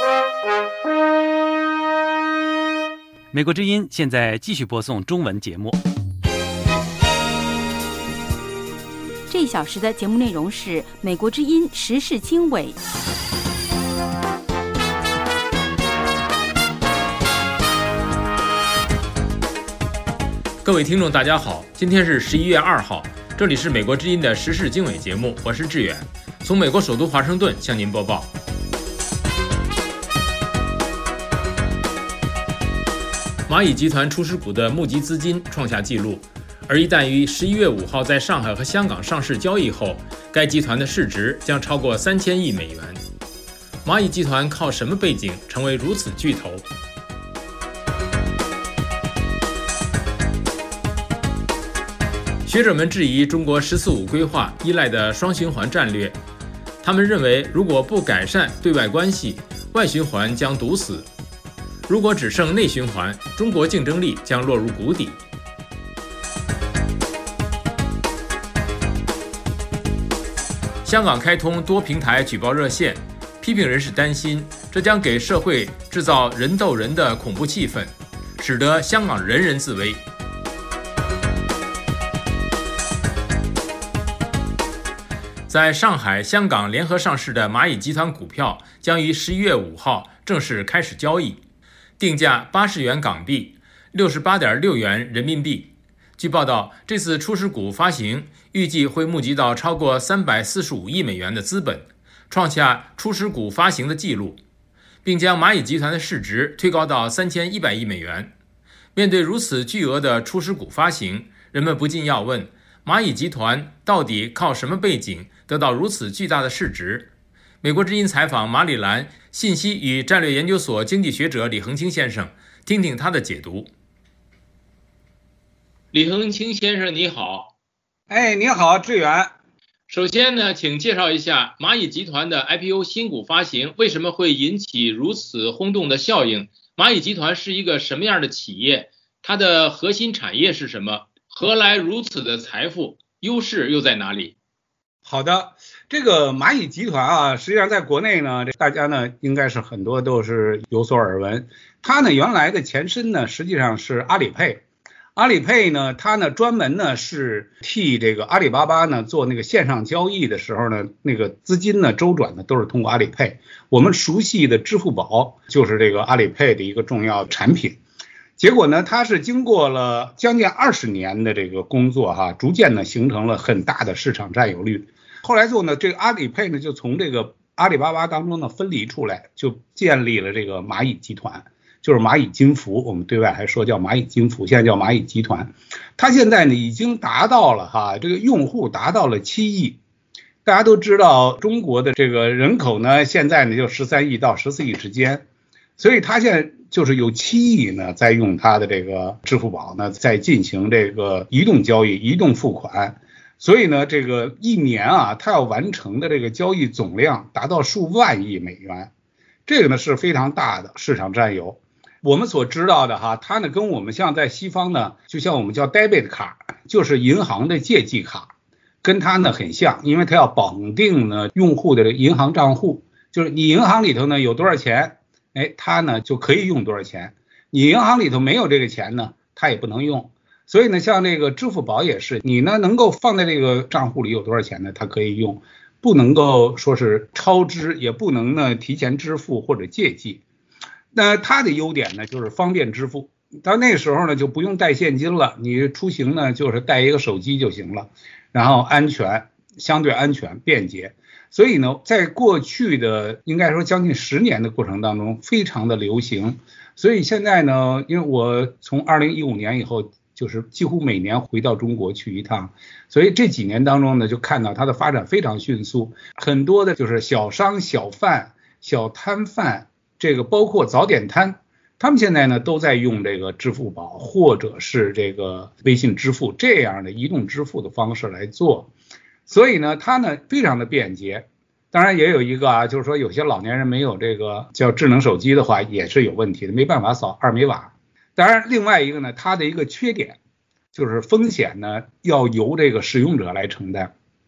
美国之音现在继续播送中文节目。 这一小时的节目内容是美国之音时事经纬。 各位听众大家好，今天是11月2号，这里是美国之音的时事经纬节目，我是志远，从美国首都华盛顿向您播报。蚂蚁集团初始股的募集资金创下纪录，而一旦于11月5号在上海和香港上市交易后，该集团的市值将超过3000亿美元。蚂蚁集团靠什么背景成为如此巨头？学者们质疑中国“十四五”规划依赖的双循环战略，他们认为如果不改善对外关系，外循环将堵死。如果只剩内循环，中国竞争力将落入谷底。香港开通多平台举报热线，批评人士担心这将给社会制造人斗人的恐怖气氛，使得香港人人自危。在上海、香港联合上市的蚂蚁集团股票将于11月5号正式开始交易。定价80元港币，68.6元人民币。据报道，这次初始股发行预计会募集到超过345亿美元的资本，创下初始股发行的纪录，并将蚂蚁集团的市值推高到3100亿美元。面对如此巨额的初始股发行，人们不禁要问：蚂蚁集团到底靠什么背景得到如此巨大的市值？美国之音采访马里兰信息与战略研究所经济学者李恒清先生，听听他的解读。李恒清先生你好。 你好志远。 首先呢，请介绍一下蚂蚁集团的 IPO 新股发行为什么会引起如此轰动的效应？蚂蚁集团是一个什么样的企业？它的核心产业是什么？何来如此的财富？优势又在哪里？ 好的，这个蚂蚁集团啊，实际上在国内呢，大家呢应该是很多都是有所耳闻。它呢原来的前身呢实际上是阿里配。阿里配呢，它呢专门呢是替这个阿里巴巴呢做那个线上交易的时候呢，那个资金呢周转呢都是通过阿里配。我们熟悉的支付宝就是这个阿里配的一个重要产品。结果呢，它是经过了将近20年的这个工作逐渐呢形成了很大的市场占有率。后来之后呢，这个阿里配呢就从这个阿里巴巴当中呢分离出来，就建立了这个蚂蚁集团，就是蚂蚁金服，我们对外还说叫蚂蚁金服，现在叫蚂蚁集团。它现在呢已经达到了这个用户达到了7亿。大家都知道中国的这个人口呢现在呢就13亿到14亿之间，所以它现在就是有7亿呢在用它的这个支付宝呢在进行这个移动交易、移动付款。所以呢，这个一年它要完成的这个交易总量达到数万亿美元，这个呢是非常大的市场占有。我们所知道的它呢跟我们像在西方呢，就像我们叫 debit 卡，就是银行的借记卡，跟它呢很像，因为它要绑定呢用户的银行账户，就是你银行里头呢有多少钱，它呢就可以用多少钱，你银行里头没有这个钱呢，它也不能用。所以呢，像这个支付宝也是，你呢能够放在这个账户里有多少钱呢，它可以用，不能够说是超支，也不能呢提前支付或者借记。那它的优点呢就是方便支付，到那时候呢就不用带现金了，你出行呢就是带一个手机就行了，然后安全，相对安全便捷。所以呢，在过去的应该说将近10年的过程当中非常的流行。所以现在呢，因为我从2015年以后就是几乎每年回到中国去一趟，所以这几年当中呢就看到它的发展非常迅速，很多的就是小商小贩、小摊贩，这个包括早点摊，他们现在呢都在用这个支付宝或者是这个微信支付这样的移动支付的方式来做。所以呢它呢非常的便捷。当然也有一个就是说有些老年人没有这个叫智能手机的话也是有问题的，没办法扫二维码。当然另外一个呢，它的一个缺点就是风险呢要由这个使用者来承担。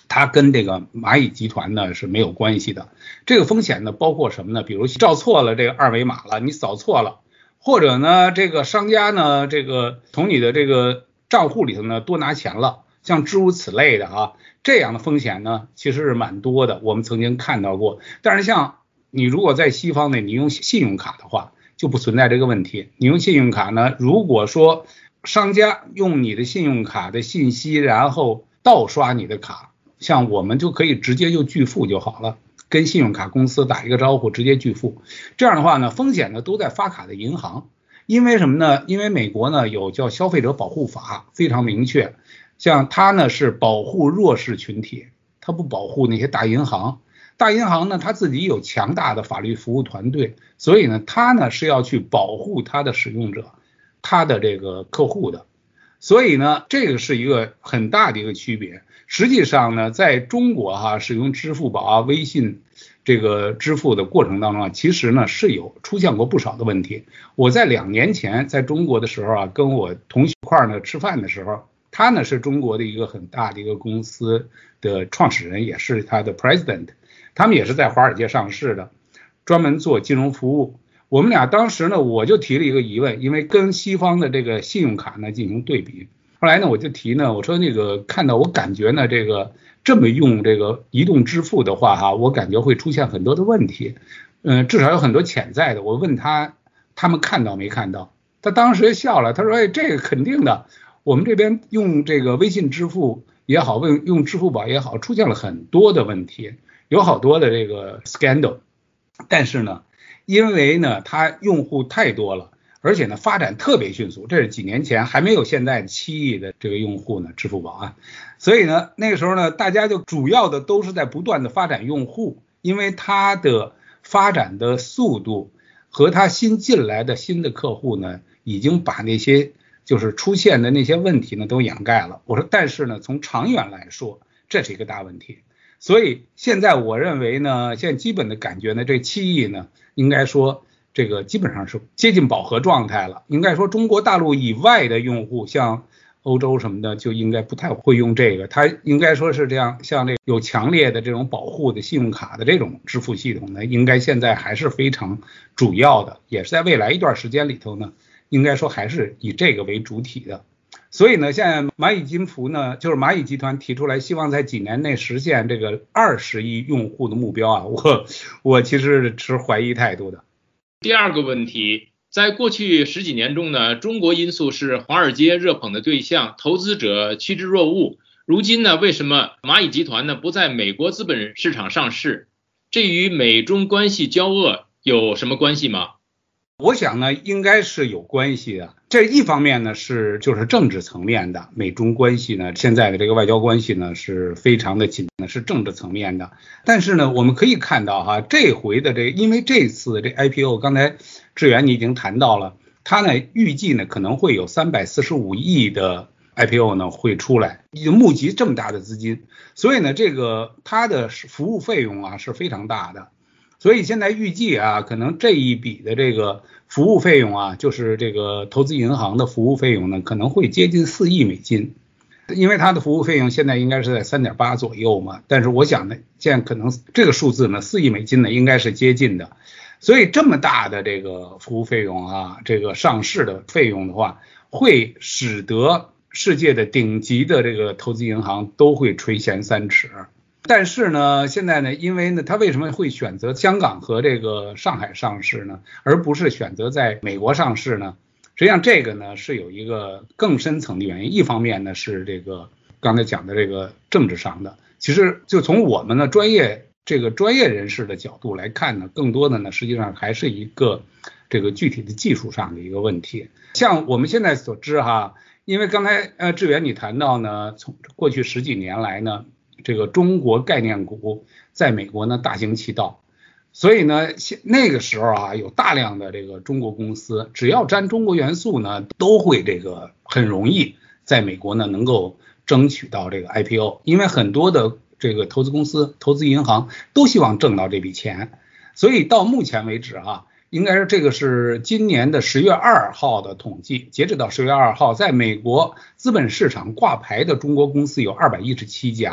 它跟这个蚂蚁集团呢是没有关系的。这个风险呢包括什么呢？比如照错了这个二维码了，你扫错了，或者呢这个商家呢这个从你的这个账户里头呢多拿钱了，像诸如此类的啊，这样的风险呢其实是蛮多的，我们曾经看到过。但是像你如果在西方呢，你用信用卡的话就不存在这个问题。你用信用卡呢，如果说商家用你的信用卡的信息然后盗刷你的卡，像我们就可以直接就拒付就好了，跟信用卡公司打一个招呼直接拒付。这样的话呢，风险呢都在发卡的银行。因为什么呢？因为美国呢有叫消费者保护法，非常明确，像它呢是保护弱势群体，它不保护那些大银行。大银行呢它自己有强大的法律服务团队，所以呢它呢是要去保护它的使用者，它的这个客户的。所以呢这个是一个很大的一个区别。实际上呢在中国使用支付宝啊、微信这个支付的过程当中啊，其实呢是有出现过不少的问题。我在2年前在中国的时候啊，跟我同学一块呢吃饭的时候，他呢是中国的一个很大的一个公司的创始人，也是他的 president， 他们也是在华尔街上市的，专门做金融服务。我们俩当时呢我就提了一个疑问，因为跟西方的这个信用卡呢进行对比，后来呢我就提呢，我说那个看到我感觉呢这个这么用这个移动支付的话我感觉会出现很多的问题，至少有很多潜在的。我问他们看到没看到，他当时笑了，他说这个肯定的，我们这边用这个微信支付也好，用支付宝也好，出现了很多的问题，有好多的这个 scandal。 但是呢因为呢它用户太多了，而且呢发展特别迅速，这是几年前还没有现在7亿的这个用户呢，支付宝啊。所以呢那个时候呢大家就主要的都是在不断的发展用户，因为它的发展的速度和它新进来的新的客户呢已经把那些就是出现的那些问题呢都掩盖了。我说但是呢从长远来说这是一个大问题。所以现在我认为呢，现在基本的感觉呢，这7亿呢应该说这个基本上是接近饱和状态了。应该说中国大陆以外的用户，像欧洲什么的就应该不太会用这个，它应该说是这样，像这有强烈的这种保护的信用卡的这种支付系统呢，应该现在还是非常主要的，也是在未来一段时间里头呢，应该说还是以这个为主体的。所以呢现在蚂蚁金服呢，就是蚂蚁集团提出来希望在几年内实现这个20亿用户的目标啊，我其实是持怀疑态度的。 第二个问题，在过去10几年中呢，中国因素是华尔街热捧的对象，投资者趋之若鹜。如今呢，为什么蚂蚁集团呢不在美国资本市场上市？这与美中关系交恶有什么关系吗？ 我想呢应该是有关系的。这一方面呢是就是政治层面的，美中关系呢现在的这个外交关系呢是非常的紧，是政治层面的。但是呢我们可以看到这回的因为这次这 IPO， 刚才志远你已经谈到了，它呢预计呢可能会有345亿的 IPO 呢会出来，已经募集这么大的资金，所以呢这个它的服务费用是非常大的。所以现在预计可能这一笔的这个服务费用就是这个投资银行的服务费用呢，可能会接近4亿美金，因为它的服务费用现在应该是在 3.8 左右嘛，但是我想呢，现在可能这个数字呢4亿美金呢应该是接近的。所以这么大的这个服务费用这个上市的费用的话，会使得世界的顶级的这个投资银行都会垂涎三尺。但是呢现在呢因为呢他为什么会选择香港和这个上海上市呢，而不是选择在美国上市呢？实际上这个呢是有一个更深层的原因。一方面呢是这个刚才讲的这个政治上的，其实就从我们的专业人士的角度来看呢，更多的呢实际上还是一个这个具体的技术上的一个问题。像我们现在所知因为刚才志远你谈到呢，从过去10几年来呢，这个中国概念股在美国呢大行其道，所以呢那个时候有大量的这个中国公司，只要沾中国元素呢，都会这个很容易在美国呢能够争取到这个 IPO， 因为很多的这个投资公司、投资银行都希望挣到这笔钱。所以到目前为止应该是这个是今年的10月2号的统计，截止到10月2号，在美国资本市场挂牌的中国公司有217家。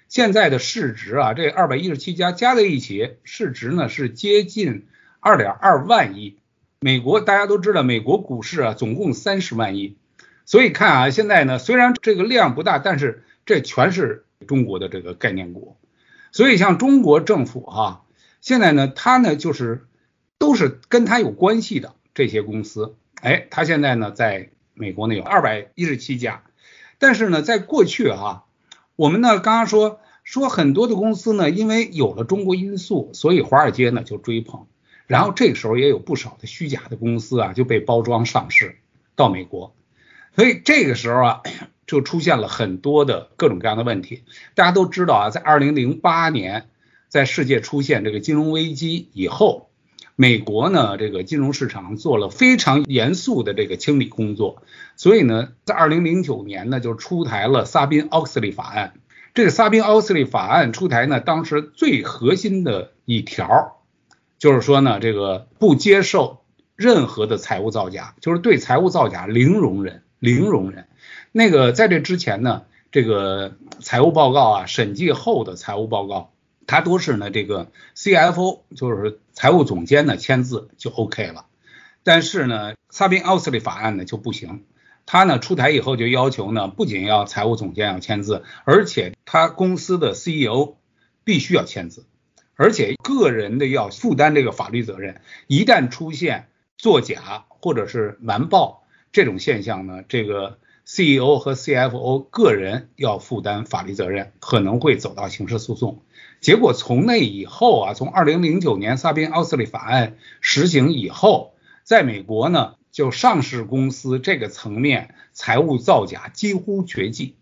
现在的市值啊，这217家加在一起，市值呢是接近2.2万亿。美国大家都知道，美国股市啊总共30万亿，所以看啊，现在呢虽然这个量不大，但是这全是中国的这个概念股。所以像中国政府哈，现在呢它呢就是都是跟它有关系的这些公司，它现在呢在美国呢有217家，但是呢在过去哈，我们呢刚刚说很多的公司呢，因为有了中国因素，所以华尔街呢就追捧，然后这个时候也有不少的虚假的公司啊就被包装上市到美国，所以这个时候啊就出现了很多的各种各样的问题。大家都知道啊，在2008年在世界出现这个金融危机以后，美国呢这个金融市场做了非常严肃的这个清理工作，所以呢在2009年呢就出台了萨宾奥克斯利法案。这个萨宾奥克斯利法案出台呢，当时最核心的一条就是说呢，这个不接受任何的财务造假，就是对财务造假零容忍。那个在这之前呢，这个财务报告啊，审计后的财务报告，它都是呢这个 CFO 就是财务总监呢签字就 OK 了。但是呢萨宾奥克斯利法案呢就不行，他呢出台以后就要求呢，不仅要财务总监要签字，而且他公司的 CEO 必须要签字，而且个人的要负担这个法律责任。一旦出现作假或者是瞒报这种现象呢，这个 CEO 和 CFO 个人要负担法律责任，可能会走到刑事诉讼。结果从那以后啊，从2009年萨宾奥克斯利法案实行以后，在美国呢就上市公司这个层面财务造假几乎绝迹。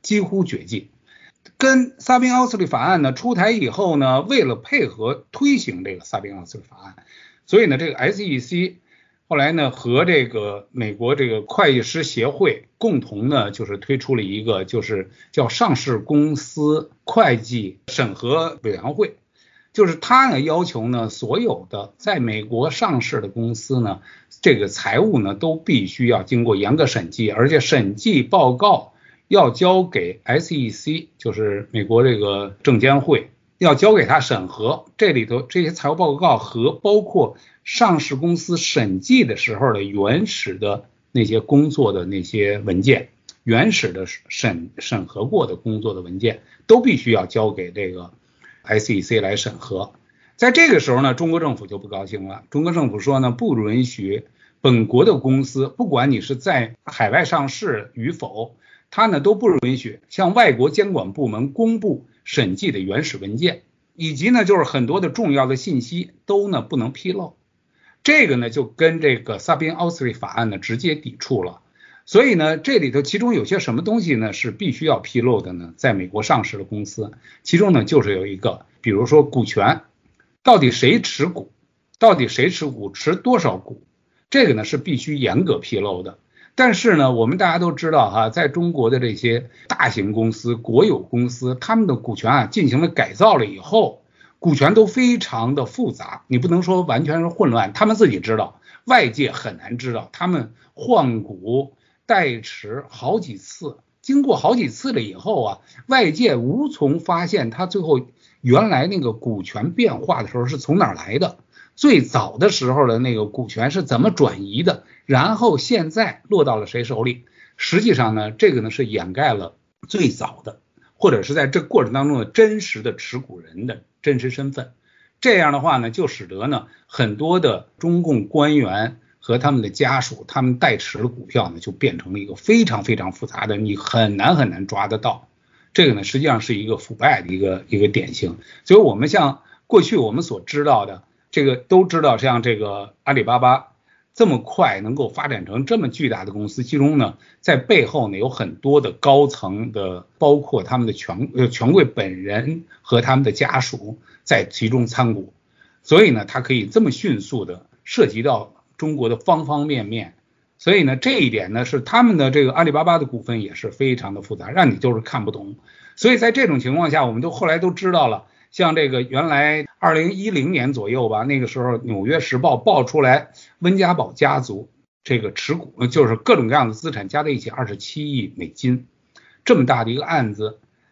跟萨宾奥克斯利法案呢出台以后呢，为了配合推行这个萨宾奥克斯利法案，所以呢这个 SEC 后来呢和这个美国这个会计师协会共同呢就是推出了一个就是叫上市公司会计审核委员会，就是他呢要求呢所有的在美国上市的公司呢，这个财务呢都必须要经过严格审计，而且审计报告要交给 SEC 就是美国这个证监会，要交给他审核。这里头这些财务报告和包括上市公司审计的时候的原始的那些工作的那些文件，原始的审核过的工作的文件都必须要交给这个 SEC 来审核。在这个时候呢，中国政府就不高兴了。中国政府说呢，不允许本国的公司，不管你是在海外上市与否，它呢都不允许向外国监管部门公布审计的原始文件，以及呢就是很多的重要的信息都呢不能披露。这个呢就跟这个萨宾奥克斯利法案呢直接抵触了。所以呢这里头其中有些什么东西呢是必须要披露的呢？在美国上市的公司，其中呢就是有一个，比如说股权，到底谁持股，持多少股，这个呢是必须严格披露的。但是呢我们大家都知道哈，在中国的这些大型公司、国有公司，他们的股权啊进行了改造了以后，股权都非常的复杂，你不能说完全是混乱，他们自己知道，外界很难知道，他们换股代持好几次，经过好几次了以后啊，外界无从发现他最后原来那个股权变化的时候是从哪儿来的，最早的时候的那个股权是怎么转移的，然后现在落到了谁手里。实际上呢这个呢是掩盖了最早的或者是在这过程当中的真实的持股人的真实身份。这样的话呢就使得呢很多的中共官员和他们的家属，他们代持的股票呢就变成了一个非常非常复杂的，你很难抓得到。这个呢实际上是一个腐败的一个典型。所以我们像过去我们所知道的这个都知道，像这个阿里巴巴这么快能够发展成这么巨大的公司，其中呢在背后呢有很多的高层的，包括他们的权贵本人和他们的家属在其中参股，所以呢它可以这么迅速的涉及到中国的方方面面。所以呢这一点呢是他们的这个阿里巴巴的股份也是非常的复杂，让你就是看不懂。所以在这种情况下，我们后来都知道了，像这个原来2010年左右吧，那个时候纽约时报爆出来温家宝家族这个持股就是各种各样的资产加在一起27亿美金，这么大的一个案子，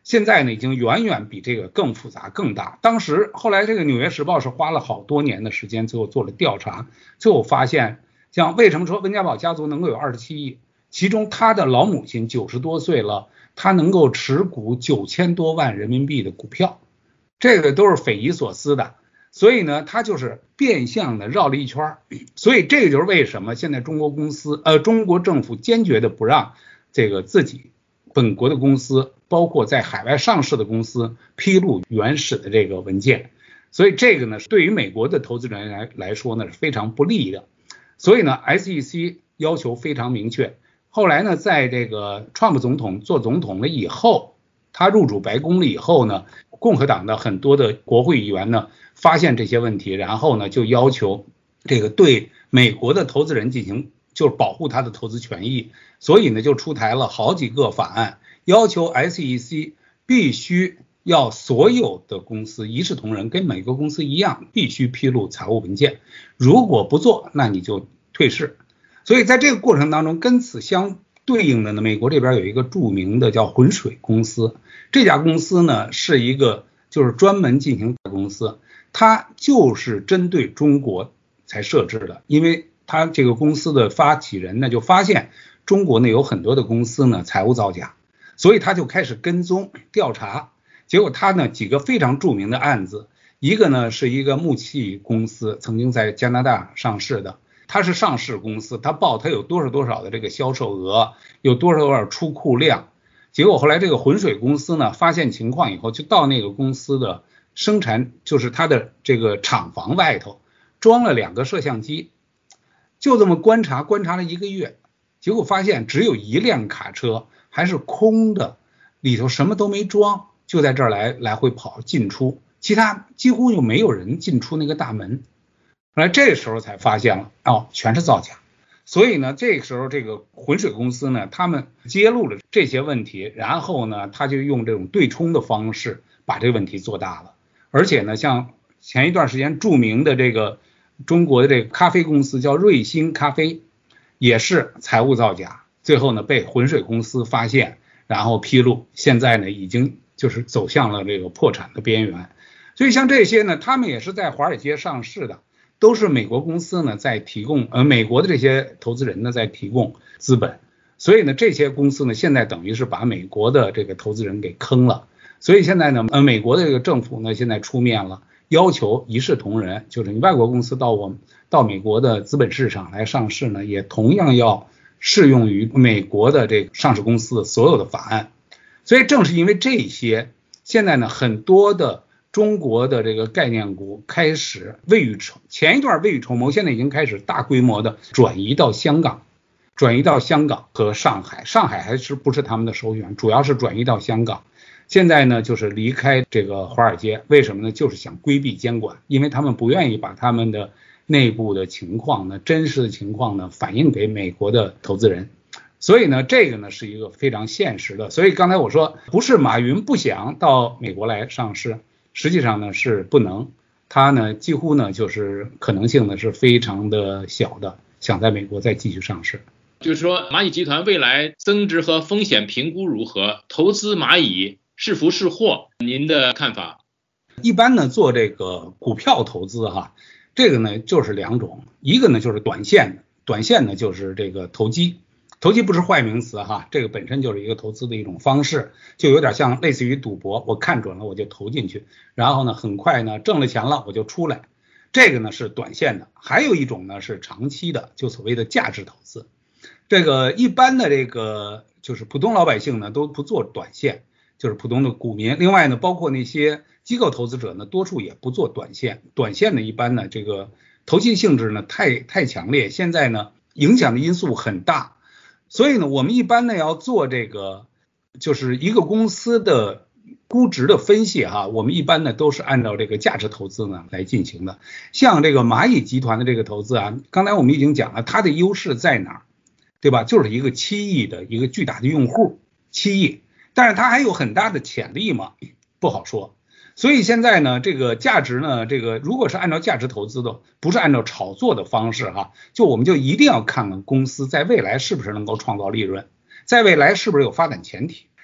现在呢已经远远比这个更复杂更大。当时后来这个纽约时报是花了好多年的时间，最后做了调查，最后发现像为什么说温家宝家族能够有27亿，其中他的老母亲90多岁了，他能够持股9000多万人民币的股票，这个都是匪夷所思的。所以呢他就是变相的绕了一圈，所以这个就是为什么现在中国政府坚决的不让这个自己本国的公司，包括在海外上市的公司披露原始的这个文件。所以这个呢对于美国的投资人来说呢是非常不利的。所以呢 SEC 要求非常明确。后来呢在这个川普总统做总统了以后，他入主白宫了以后呢，共和党的很多的国会议员呢发现这些问题，然后呢就要求这个对美国的投资人进行就是保护他的投资权益，所以呢就出台了好几个法案，要求 SEC 必须要所有的公司一视同仁，跟美国公司一样必须披露财务文件，如果不做那你就退市。所以在这个过程当中，跟此相对应的呢，美国这边有一个著名的叫浑水公司，这家公司呢是一个就是专门进行公司，它就是针对中国才设置的，因为他这个公司的发起人呢就发现中国呢有很多的公司呢财务造假，所以他就开始跟踪调查。结果他呢几个非常著名的案子，一个呢是一个木器公司，曾经在加拿大上市的，它是上市公司，它报它有多少的这个销售额，有多少出库量。结果后来这个浑水公司呢发现情况以后，就到那个公司的生产，就是它的这个厂房外头装了2个摄像机，就这么观察了1个月，结果发现只有1辆卡车还是空的，里头什么都没装，就在这儿来回跑进出，其他几乎就没有人进出那个大门。后来这时候才发现了全是造假。所以呢这个时候这个浑水公司呢他们揭露了这些问题，然后呢他就用这种对冲的方式把这个问题做大了。而且呢像前一段时间著名的这个中国的这个咖啡公司叫瑞幸咖啡，也是财务造假，最后呢被浑水公司发现，然后披露，现在呢已经就是走向了这个破产的边缘。所以像这些呢他们也是在华尔街上市的，都是美国公司呢在提供美国的这些投资人呢在提供资本。所以呢这些公司呢现在等于是把美国的这个投资人给坑了。所以现在呢美国的这个政府呢现在出面了，要求一视同仁，就是你外国公司到美国的资本市场来上市呢，也同样要适用于美国的这个上市公司的所有的法案。所以正是因为这些，现在呢很多的中国的这个概念股开始前一段未雨绸缪，现在已经开始大规模的转移到香港和上海，上海还是不是他们的首选，主要是转移到香港。现在呢就是离开这个华尔街，为什么呢？就是想规避监管，因为他们不愿意把他们的内部的情况呢，真实的情况呢反映给美国的投资人。所以呢这个呢是一个非常现实的。所以刚才我说不是马云不想到美国来上市，实际上呢是不能，他呢几乎呢就是可能性呢是非常的小的，想在美国再继续上市。 就是说蚂蚁集团未来增值和风险评估如何？投资蚂蚁是福是祸？您的看法？ 一般呢做这个股票投资这个呢就是2种，一个呢就是短线呢就是这个投机不是坏名词这个本身就是一个投资的一种方式，就有点像类似于赌博，我看准了我就投进去，然后呢很快呢挣了钱了我就出来，这个呢是短线的。还有一种呢是长期的，就所谓的价值投资。这个一般的这个就是普通老百姓呢都不做短线，就是普通的股民，另外呢包括那些机构投资者呢多数也不做短线呢一般呢这个投机性质呢太强烈，现在呢影响的因素很大。所以呢我们一般呢要做这个就是一个公司的估值的分析我们一般呢都是按照这个价值投资呢来进行的。像这个蚂蚁集团的这个投资刚才我们已经讲了它的优势在哪儿，对吧？就是一个7亿的一个巨大的用户，7亿，但是它还有很大的潜力吗？不好说。所以现在呢这个价值呢这个如果是按照价值投资的，不是按照炒作的方式就我们就一定要看看公司在未来是不是能够创造利润，在未来是不是有发展前提。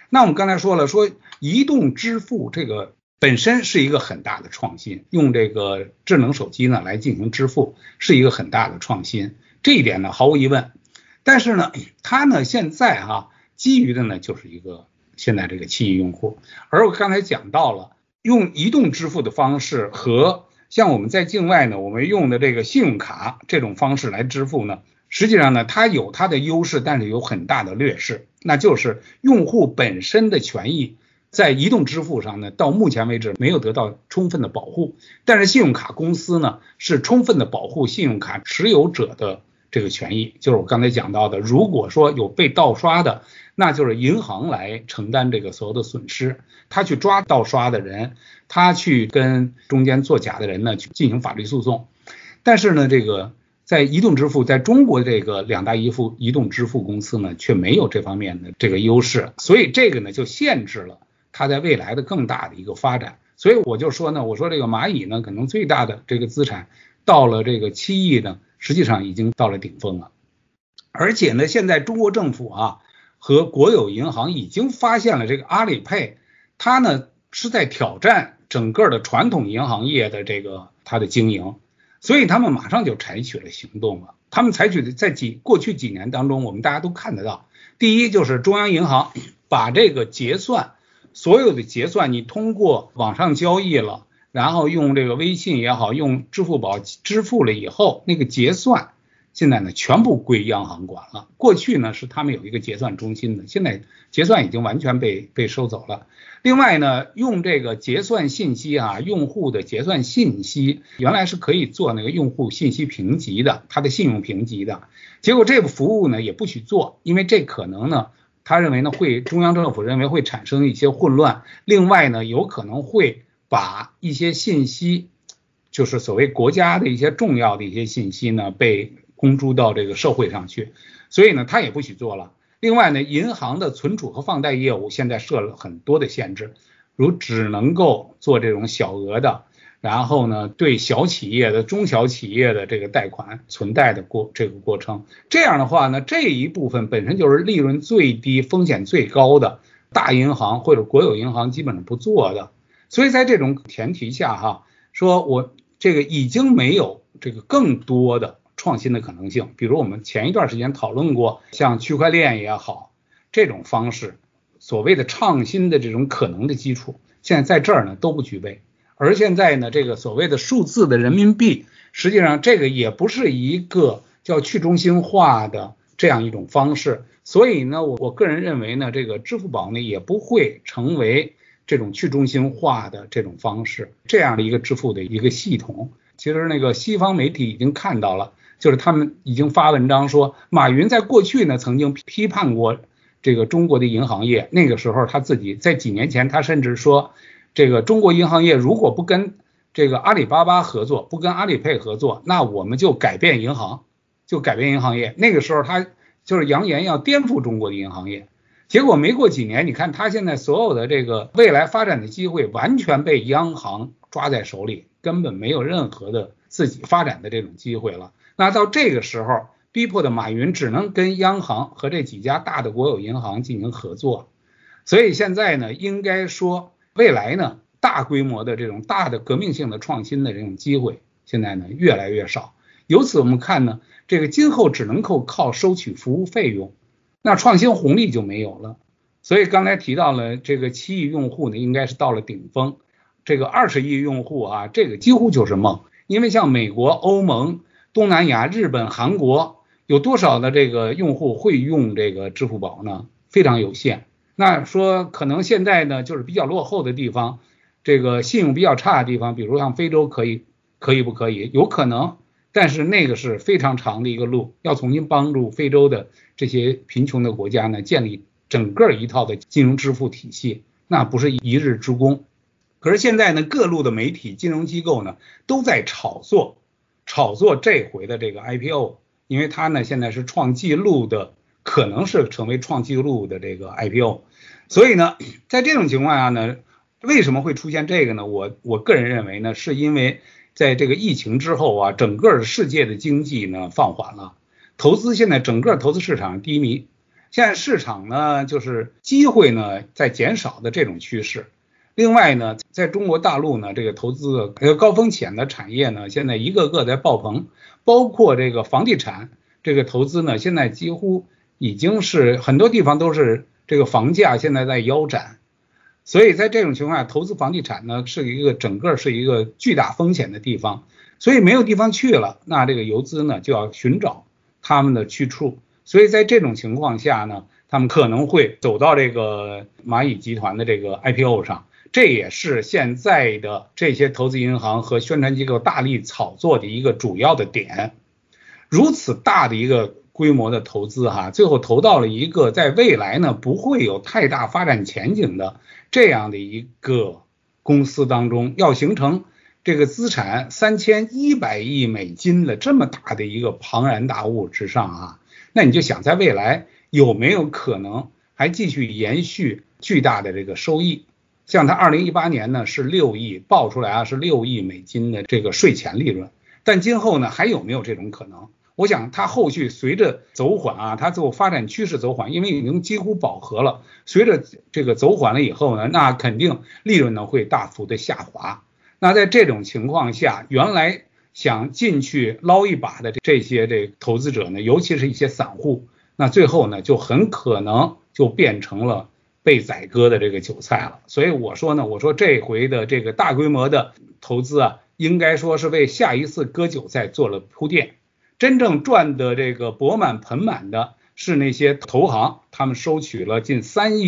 那我们刚才说了，说移动支付这个本身是一个很大的创新，用这个智能手机呢来进行支付是一个很大的创新，这一点呢毫无疑问。但是呢，它呢现在基于的呢就是一个现在这个7亿用户，而我刚才讲到了用移动支付的方式和像我们在境外呢我们用的这个信用卡这种方式来支付呢，实际上呢它有它的优势，但是有很大的劣势，那就是用户本身的权益在移动支付上呢，到目前为止没有得到充分的保护，但是信用卡公司呢是充分的保护信用卡持有者的这个权益，就是我刚才讲到的，如果说有被盗刷的，那就是银行来承担这个所有的损失，他去抓盗刷的人，他去跟中间作假的人呢去进行法律诉讼。但是呢，这个在移动支付，在中国这个2大移动支付公司呢却没有这方面的这个优势，所以这个呢就限制了它在未来的更大的一个发展。所以我就说呢，我说这个蚂蚁呢可能最大的这个资产到了这个7亿呢，实际上已经到了顶峰了。而且呢，现在中国政府和国有银行已经发现了这个阿里配，它呢是在挑战整个的传统银行业的这个它的经营，所以他们马上就采取了行动了。他们采取的在过去几年当中，我们大家都看得到，第一就是中央银行把这个结算，所有的结算你通过网上交易了，然后用这个微信也好，用支付宝支付了以后，那个结算现在呢全部归央行管了。过去呢是他们有一个结算中心的，现在结算已经完全被收走了。另外呢，用这个结算信息用户的结算信息原来是可以做那个用户信息评级的，他的信用评级的，结果这个服务呢也不许做，因为这可能呢他认为呢中央政府认为会产生一些混乱，另外呢有可能会把一些信息，就是所谓国家的一些重要的一些信息呢被公诸到这个社会上去，所以呢他也不许做了。另外呢，银行的存储和放贷业务现在设了很多的限制，如只能够做这种小额的，然后呢对小企业的中小企业的这个贷款存贷的这个过程，这样的话呢，这一部分本身就是利润最低风险最高的大银行或者国有银行基本上不做的。所以在这种前提下说我这个已经没有这个更多的创新的可能性，比如我们前一段时间讨论过像区块链也好，这种方式所谓的创新的这种可能的基础现在在这儿呢都不具备。而现在呢这个所谓的数字的人民币，实际上这个也不是一个叫去中心化的这样一种方式，所以呢我个人认为呢这个支付宝呢也不会成为这种去中心化的这种方式，这样的一个支付的一个系统。其实那个西方媒体已经看到了，就是他们已经发文章说，马云在过去呢曾经批判过这个中国的银行业，那个时候他自己在几年前他甚至说，这个中国银行业如果不跟这个阿里巴巴合作，不跟阿里配合作，那我们就改变银行业。那个时候他就是扬言要颠覆中国的银行业，结果没过几年，你看他现在所有的这个未来发展的机会完全被央行抓在手里，根本没有任何的自己发展的这种机会了。那到这个时候，逼迫的马云只能跟央行和这几家大的国有银行进行合作。所以现在呢，应该说未来呢，大规模的这种大的革命性的创新的这种机会，现在呢越来越少。由此我们看呢，这个今后只能够靠收取服务费用，那创新红利就没有了。所以刚才提到了这个7亿用户呢，应该是到了顶峰。这个20亿用户这个几乎就是梦。因为像美国、欧盟、东南亚、日本、韩国，有多少的这个用户会用这个支付宝呢？非常有限。那说可能现在呢，就是比较落后的地方，这个信用比较差的地方，比如像非洲可以不可以？有可能，但是那个是非常长的一个路，要重新帮助非洲的这些贫穷的国家呢，建立整个一套的金融支付体系，那不是一日之功。可是现在呢，各路的媒体、金融机构呢，都在炒作这回的这个 IPO， 因为它呢现在是创纪录的，可能是成为创纪录的这个 IPO。所以呢，在这种情况下呢，为什么会出现这个呢？我个人认为呢，是因为在这个疫情之后整个世界的经济呢放缓了，投资现在整个投资市场低迷， 现在市场呢，就是机会呢在减少的这种趋势。另外呢，在中国大陆呢，这个投资高风险的产业呢，现在一个个在爆棚，包括这个房地产这个投资呢，现在几乎已经是很多地方都是这个房价现在在腰斩，所以在这种情况下，投资房地产呢整个是一个巨大风险的地方，所以没有地方去了，那这个游资呢就要寻找他们的去处，所以在这种情况下呢，他们可能会走到这个蚂蚁集团的这个 IPO 上。这也是现在的这些投资银行和宣传机构大力炒作的一个主要的点。如此大的一个规模的投资最后投到了一个在未来呢不会有太大发展前景的这样的一个公司当中，要形成这个资产3100亿美金的这么大的一个庞然大物之上那你就想在未来有没有可能还继续延续巨大的这个收益。像它2018年呢是6亿，报出来是6亿美金的这个税前利润，但今后呢还有没有这种可能？我想它后续随着走缓它最后发展趋势走缓，因为已经几乎饱和了，随着这个走缓了以后呢，那肯定利润呢会大幅的下滑。那在这种情况下，原来想进去捞一把的这些投资者呢，尤其是一些散户，那最后呢就很可能就变成了被宰割的这个韭菜了。所以我说这回的这个大规模的投资应该说是为下一次割韭菜做了铺垫。真正赚的这个钵满盆满的是那些投行，他们收取了近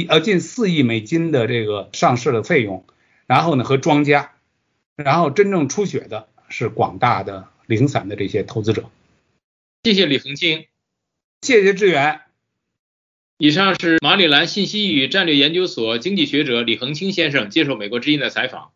4亿美金的这个上市的费用，然后呢和庄家，然后真正出血的是广大的零散的这些投资者。 谢谢李恒清， 谢谢志远。 以上是马里兰信息与战略研究所经济学者李恒清先生接受美国之音的采访。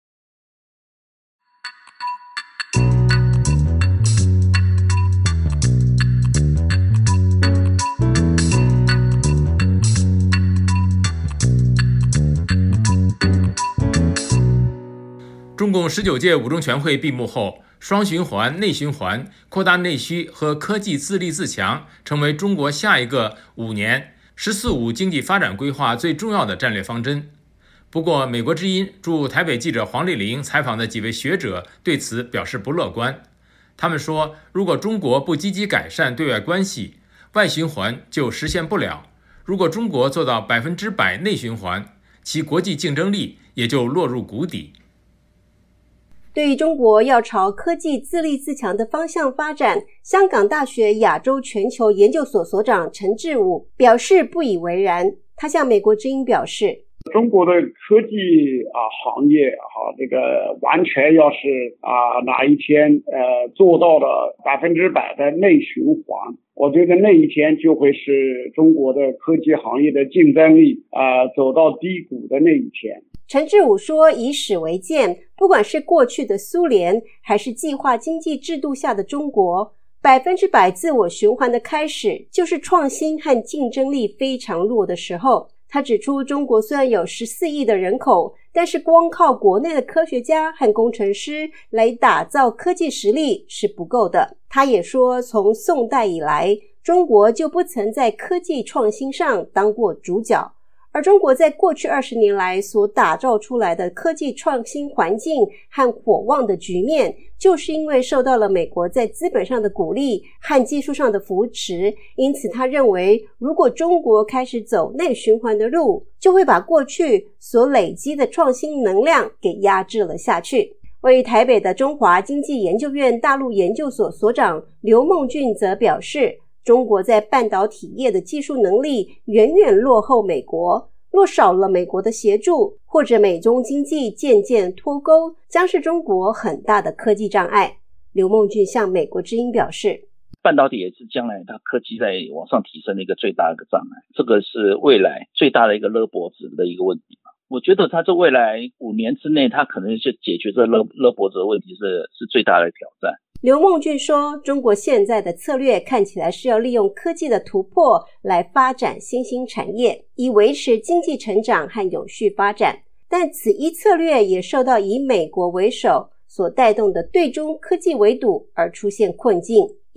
中共19届五中全会闭幕后，双循环、内循环、扩大内需和科技自立自强成为中国下一个5年“十四五”经济发展规划最重要的战略方针。不过，美国之音驻台北记者黄丽玲采访的几位学者对此表示不乐观。他们说，如果中国不积极改善对外关系，外循环就实现不了；如果中国做到100%内循环，其国际竞争力也就落入谷底。 对于中国要朝科技自立自强的方向发展，香港大学亚洲全球研究所所长陈志武表示不以为然。他向美国之音表示， 中国的科技行业这个完全要是哪一天做到了100%的内循环，我觉得那一天就会是中国的科技行业的竞争力走到低谷的那一天。 陈志武说，以史为鉴，不管是过去的苏联还是计划经济制度下的中国，100%自我循环的开始就是创新和竞争力非常弱的时候。他指出，中国虽然有14亿的人口，但是光靠国内的科学家和工程师来打造科技实力是不够的。他也说，从宋代以来，中国就不曾在科技创新上当过主角，而中国在过去20年来所打造出来的科技创新环境和火旺的局面，就是因为受到了美国在资本上的鼓励和技术上的扶持。因此他认为，如果中国开始走内循环的路，就会把过去所累积的创新能量给压制了下去。位于台北的中华经济研究院大陆研究所所长刘梦俊则表示，中国在半导体业的技术能力远远落后美国，若少了美国的协助，或者美中经济渐渐脱钩，将是中国很大的科技障碍。刘梦俊向美国之音表示， 半导体也是将来它科技在往上提升的一个最大的一个障碍，这个是未来最大的一个勒脖子的一个问题。我觉得它这未来5年之内，它可能就解决这勒脖子的问题是最大的挑战。 刘梦俊说，中国现在的策略看起来是要利用科技的突破来发展新兴产业，以维持经济成长和永续发展，但此一策略也受到以美国为首所带动的对中科技围堵而出现困境。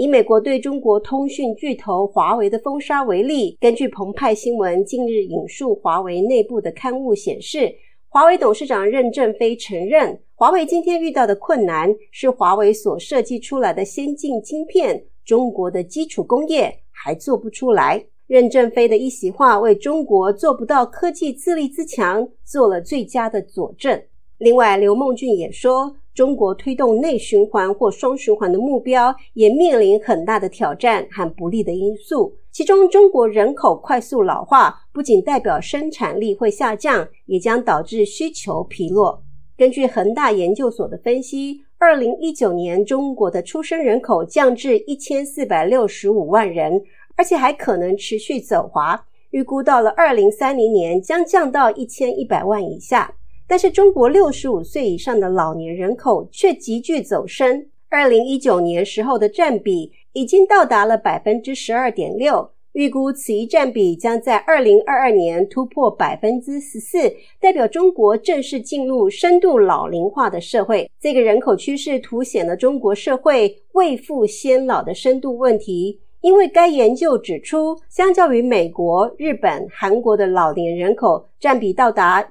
以美国对中国通讯巨头华为的封杀为例，根据澎湃新闻近日引述华为内部的刊物显示，华为董事长任正非承认，华为今天遇到的困难是华为所设计出来的先进晶片，中国的基础工业还做不出来。任正非的一席话为中国做不到科技自立自强做了最佳的佐证。另外，刘梦俊也说，中国推动内循环或双循环的目标也面临很大的挑战和不利的因素，其中中国人口快速老化不仅代表生产力会下降，也将导致需求疲弱。根据恒大研究所的分析，2019年中国的出生人口降至1465万人，而且还可能持续走滑，预估到了2030年将降到1100万以下。但是中国65岁以上的老年人口却急剧走升，2019年时候的占比已经到达了 12.6%， 预估此一占比将在2022年突破 14%， 代表中国正式进入深度老龄化的社会。这个人口趋势凸显了中国社会未富先老的深度问题，因为该研究指出，相较于美国、日本、韩国的老年人口占比到达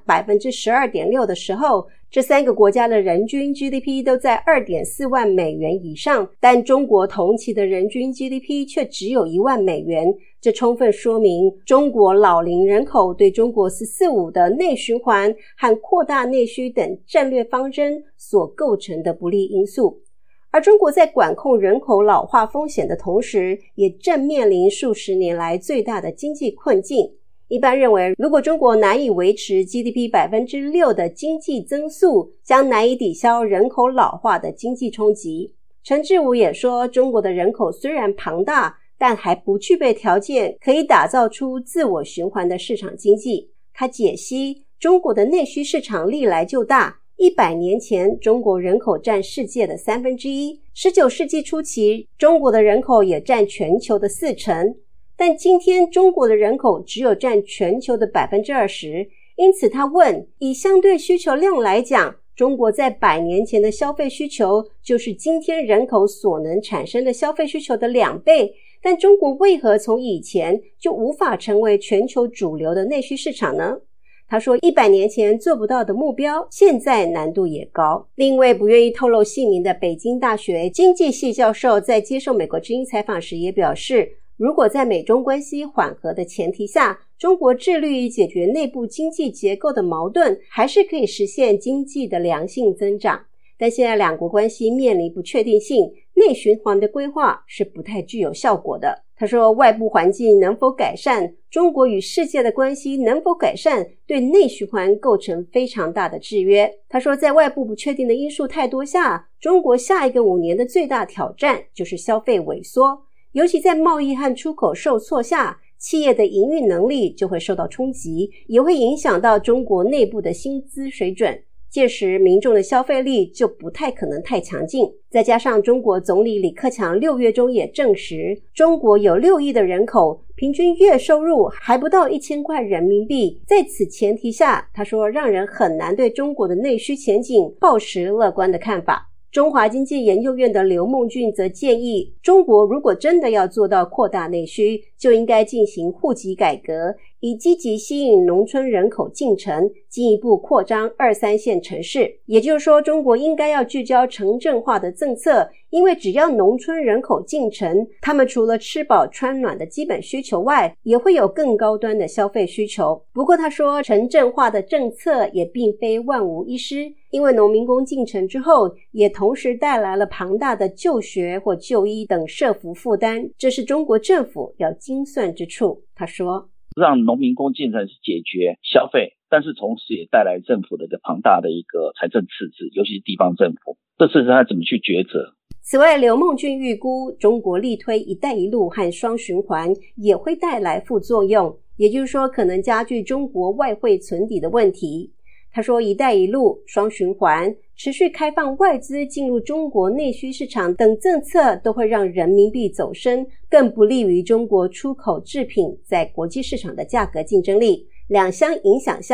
12.6% 的时候，这三个国家的人均 GDP 都在 2.4 万美元以上，但中国同期的人均 GDP 却只有1万美元。这充分说明中国老龄人口对中国14-5的内循环和扩大内需等战略方针所构成的不利因素。而中国在管控人口老化风险的同时，也正面临数十年来最大的经济困境。一般认为，如果中国难以维持 GDP 6% 的经济增速，将难以抵消人口老化的经济冲击。陈志武也说，中国的人口虽然庞大，但还不具备条件可以打造出自我循环的市场经济。他解析，中国的内需市场历来就大，100年前中国人口占世界的1/3， 19世纪初期中国的人口也占全球的40%，但今天中国的人口只有占全球的 20%， 因此他问，以相对需求量来讲，中国在100年前的消费需求就是今天人口所能产生的消费需求的2倍，但中国为何从以前就无法成为全球主流的内需市场呢？他说100年前做不到的目标，现在难度也高。另一位不愿意透露姓名的北京大学经济系教授在接受美国之音采访时也表示，如果在美中关系缓和的前提下，中国致力于解决内部经济结构的矛盾，还是可以实现经济的良性增长。但现在两国关系面临不确定性，内循环的规划是不太具有效果的。他说，外部环境能否改善，中国与世界的关系能否改善，对内循环构成非常大的制约。他说，在外部不确定的因素太多下，中国下一个5年的最大挑战就是消费萎缩，尤其在贸易和出口受挫下，企业的营运能力就会受到冲击，也会影响到中国内部的薪资水准。届时民众的消费力就不太可能太强劲，再加上中国总理李克强6月中也证实，中国有6亿的人口，平均月收入还不到1000块人民币。在此前提下，他说让人很难对中国的内需前景抱持乐观的看法。中华经济研究院的刘梦俊则建议，中国如果真的要做到扩大内需，就应该进行户籍改革，以积极吸引农村人口进城，进一步扩张2、3线城市。也就是说，中国应该要聚焦城镇化的政策，因为只要农村人口进城，他们除了吃饱穿暖的基本需求外，也会有更高端的消费需求。不过他说，城镇化的政策也并非万无一失，因为农民工进城之后，也同时带来了庞大的就学或就医等社福负担，这是中国政府要精算之处。他说， 让农民工进城是解决消费，但是同时也带来政府的一个庞大的一个财政赤字，尤其是地方政府，这是他怎么去抉择。 此外，刘梦俊预估中国力推一带一路和双循环也会带来副作用，也就是说可能加剧中国外汇存底的问题。他说，一带一路、双循环、持续开放外资进入中国内需市场等政策都会让人民币走升，更不利于中国出口制品在国际市场的价格竞争力。两相影响下，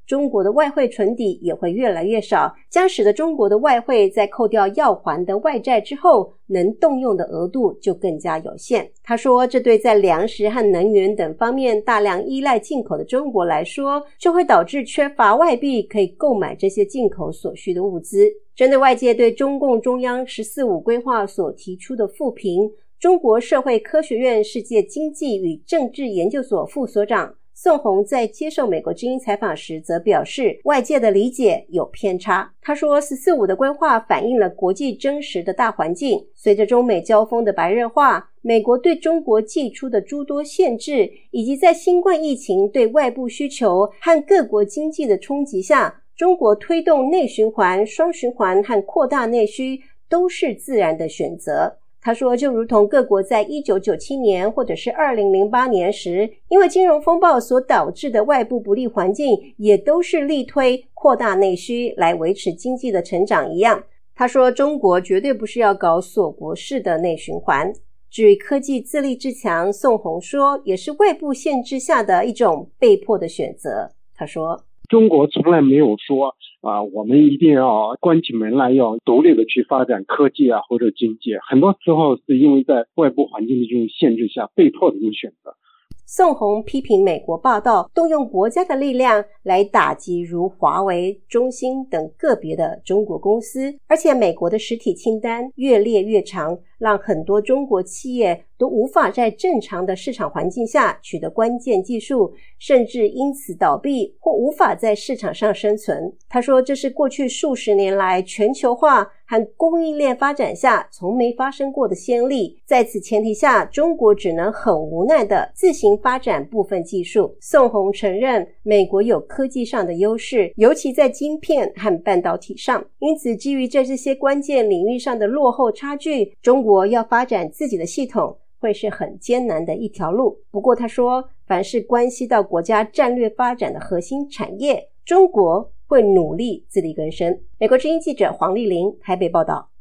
中国的外汇存底也会越来越少，将使得中国的外汇在扣掉要还的外债之后，能动用的额度就更加有限。他说，这对在粮食和能源等方面大量依赖进口的中国来说，就会导致缺乏外币可以购买这些进口所需的物资。针对外界对中共中央“14·5”规划所提出的负评，中国社会科学院世界经济与政治研究所副所长宋宏在接受美国之音采访时则表示，外界的理解有偏差。他说，“14·5”的规划反映了国际真实的大环境，随着中美交锋的白热化，美国对中国寄出的诸多限制，以及在新冠疫情对外部需求和各国经济的冲击下，中国推动内循环、双循环和扩大内需都是自然的选择。他说，就如同各国在1997年或者是2008年时，因为金融风暴所导致的外部不利环境，也都是力推扩大内需来维持经济的成长一样。他说，中国绝对不是要搞锁国式的内循环。至于科技自立自强，宋宏说，也是外部限制下的一种被迫的选择。他说， 中国从来没有说我们一定要关起门来要独立的去发展科技或者经济，很多时候是因为在外部环境的这种限制下被迫的一种选择。 宋宏批评美国报道动用国家的力量来打击如华为、中兴等个别的中国公司，而且美国的实体清单越列越长，让很多中国企业都无法在正常的市场环境下取得关键技术，甚至因此倒闭或无法在市场上生存。他说，这是过去数十年来全球化和供应链发展下从没发生过的先例。在此前提下，中国只能很无奈地自行发展部分技术。宋宏承认美国有科技上的优势，尤其在晶片和半导体上，因此基于这些关键领域上的落后差距，中国要发展自己的系统会是很艰难的一条路。不过他说，凡是关系到国家战略发展的核心产业，中国会努力自力更生。美国之音记者黄丽玲台北报道。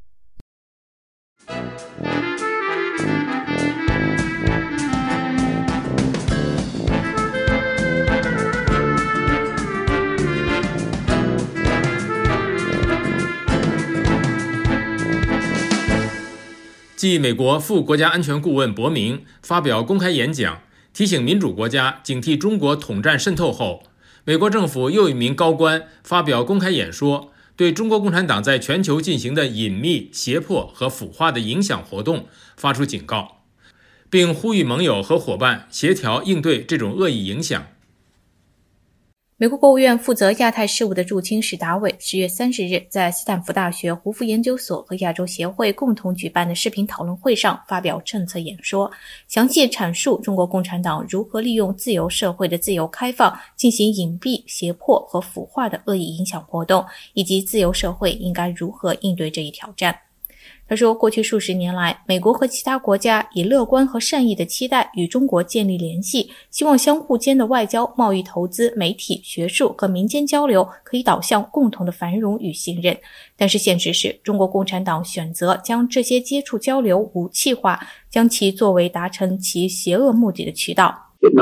继美国副国家安全顾问伯明发表公开演讲，提醒民主国家警惕中国统战渗透后，美国政府又一名高官发表公开演说，对中国共产党在全球进行的隐秘、胁迫和腐化的影响活动发出警告，并呼吁盟友和伙伴协调应对这种恶意影响。 美国国务院负责亚太事务的驻青史达伟10月30日在斯坦福大学胡佛研究所和亚洲协会共同举办的视频讨论会上发表政策演说，详细阐述中国共产党如何利用自由社会的自由开放进行隐蔽、胁迫和腐化的恶意影响活动，以及自由社会应该如何应对这一挑战。他说，过去数十年来，美国和其他国家以乐观和善意的期待与中国建立联系，希望相互间的外交、贸易、投资、媒体、学术和民间交流可以导向共同的繁荣与信任。但是现实是，中国共产党选择将这些接触交流武器化，将其作为达成其邪恶目的的渠道。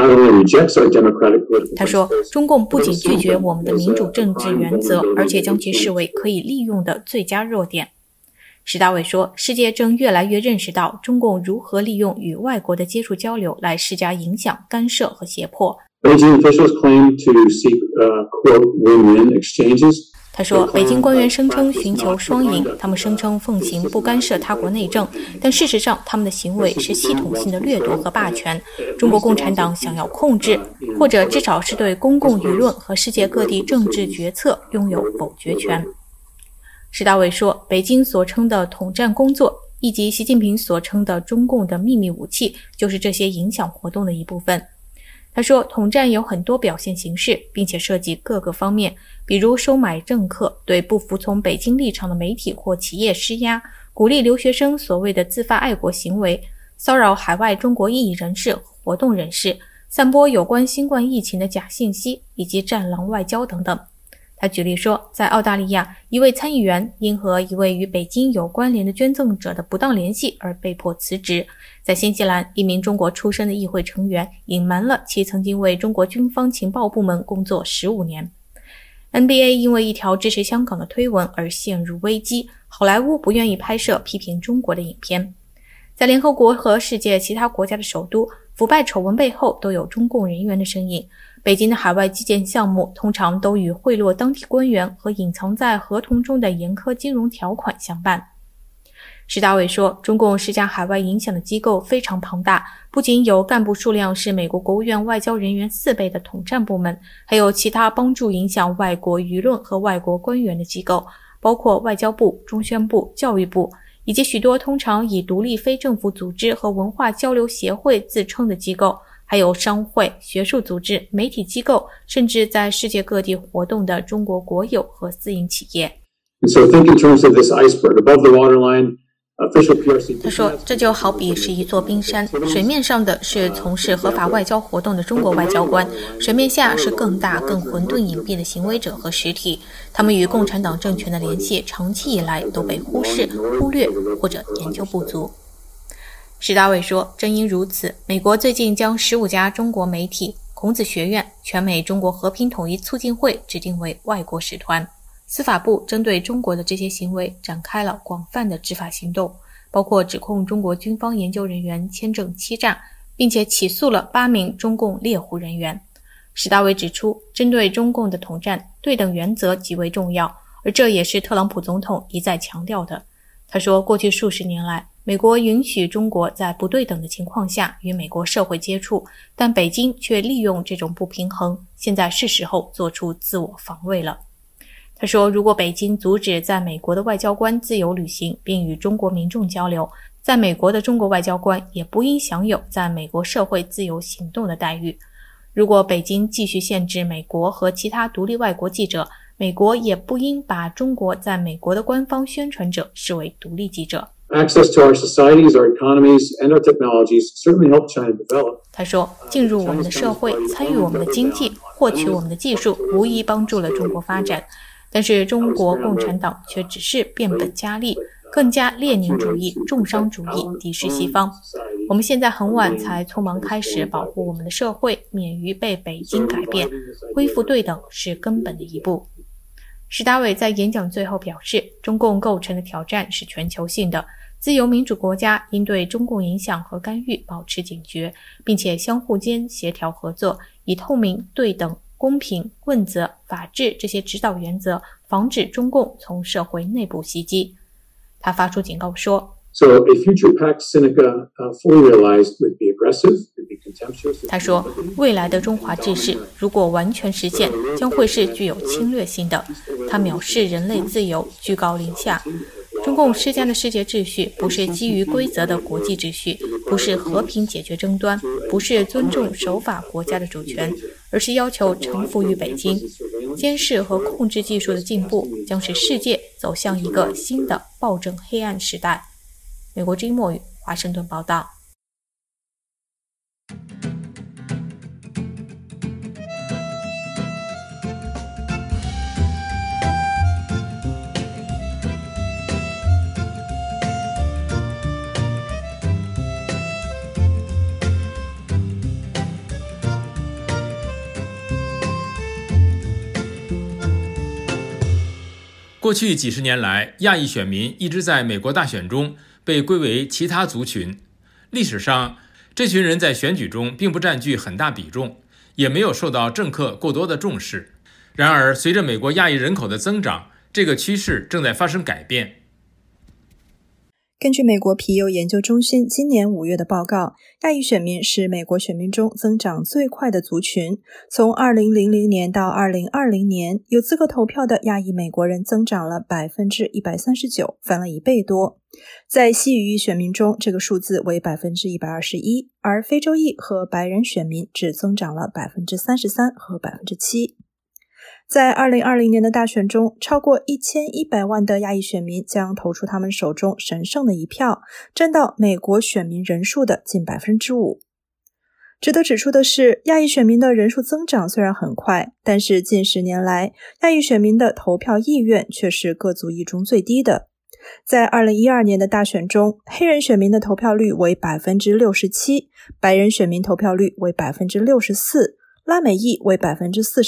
他说，中共不仅拒绝我们的民主政治原则，而且将其视为可以利用的最佳弱点。史达伟说，世界正越来越认识到中共如何利用与外国的接触交流来施加影响、干涉和胁迫。他说，北京官员声称寻求双赢，他们声称奉行不干涉他国内政，但事实上他们的行为是系统性的掠夺和霸权。中国共产党想要控制，或者至少是对公共舆论和世界各地政治决策拥有否决权。史达伟说，北京所称的统战工作，以及习近平所称的中共的秘密武器，就是这些影响活动的一部分。他说，统战有很多表现形式，并且涉及各个方面，比如收买政客，对不服从北京立场的媒体或企业施压，鼓励留学生所谓的自发爱国行为，骚扰海外中国异议人士和活动人士，散播有关新冠疫情的假信息，以及战狼外交等等。他举例说，在澳大利亚，一位参议员因和一位与北京有关联的捐赠者的不当联系而被迫辞职。在新西兰，一名中国出身的议会成员隐瞒了其曾经为中国军方情报部门工作15年。 NBA 因为一条支持香港的推文而陷入危机，好莱坞不愿意拍摄批评中国的影片。在联合国和世界其他国家的首都，腐败丑闻背后都有中共人员的身影。北京的海外基建项目通常都与贿赂当地官员和隐藏在合同中的严苛金融条款相伴。石大伟说，中共施加海外影响的机构非常庞大，不仅有干部数量是美国国务院外交人员4倍的统战部门，还有其他帮助影响外国舆论和外国官员的机构，包括外交部、中宣部、教育部，以及许多通常以独立非政府组织和文化交流协会自称的机构，还有商会、学术组织、媒体机构，甚至在世界各地活动的中国国有和私营企业。 So think in terms of this iceberg above the waterline. 他说，这就好比是一座冰山，水面上的是从事合法外交活动的中国外交官，水面下是更大更混沌隐蔽的行为者和实体，他们与共产党政权的联系长期以来都被忽视、忽略或者研究不足。石大伟说，正因如此，美国最近将15家中国媒体、孔子学院、全美中国和平统一促进会指定为外国使团。司法部针对中国的这些行为展开了广泛的执法行动，包括指控中国军方研究人员签证欺诈，并且起诉了8名中共猎狐人员。石大伟指出，针对中共的统战，对等原则极为重要，而这也是特朗普总统一再强调的。他说，过去数十年来，美国允许中国在不对等的情况下与美国社会接触，但北京却利用这种不平衡，现在是时候做出自我防卫了。他说，如果北京阻止在美国的外交官自由旅行并与中国民众交流，在美国的中国外交官也不应享有在美国社会自由行动的待遇。如果北京继续限制美国和其他独立外国记者，美国也不应把中国在美国的官方宣传者视为独立记者。 Access to our societies, our economies, and our technologies certainly help China develop. 他说，进入我们的社会，参与我们的经济，获取我们的技术，无疑帮助了中国发展。但是中国共产党却只是变本加厉，更加列宁主义、重商主义，敌视西方。我们现在很晚才匆忙开始保护我们的社会，免于被北京改变，恢复对等是根本的一步。石大伟在演讲最后表示，中共构成的挑战是全球性的，自由民主国家应对中共影响和干预保持警觉，并且相互间协调合作，以透明、对等、公平、问责、法治这些指导原则，防止中共从社会内部袭击。他发出警告说， So a future Pax Sinica fully realized would be aggressive, would be contemptuous. 他说，未来的中华治世如果完全实现，将会是具有侵略性的。他藐视人类自由，居高临下。中共施加的世界秩序不是基于规则的国际秩序，不是和平解决争端，不是尊重守法国家的主权，而是要求臣服于北京。监视和控制技术的进步将使世界走向一个新的暴政黑暗时代。美国之音墨语华盛顿报道。 过去几十年来，亚裔选民一直在美国大选中被归为其他族群。历史上，这群人在选举中并不占据很大比重，也没有受到政客过多的重视。然而，随着美国亚裔人口的增长，这个趋势正在发生改变。 根据美国皮尤研究中心今年5月的报告，亚裔选民是美国选民中增长最快的族群。从2000年到2020年，有资格投票的亚裔美国人增长了 139%， 翻了1倍多。在西语裔选民中，这个数字为 121%， 而非洲裔和白人选民只增长了 33% 和 7%。在2020年的大选中，超过1100万的亚裔选民将投出他们手中神圣的一票，占到美国选民人数的近 5%。 值得指出的是，亚裔选民的人数增长虽然很快，但是近10年来，亚裔选民的投票意愿却是各族裔中最低的。在2012年的大选中，黑人选民的投票率为 67%， 白人选民投票率为 64%， 拉美裔为 48%，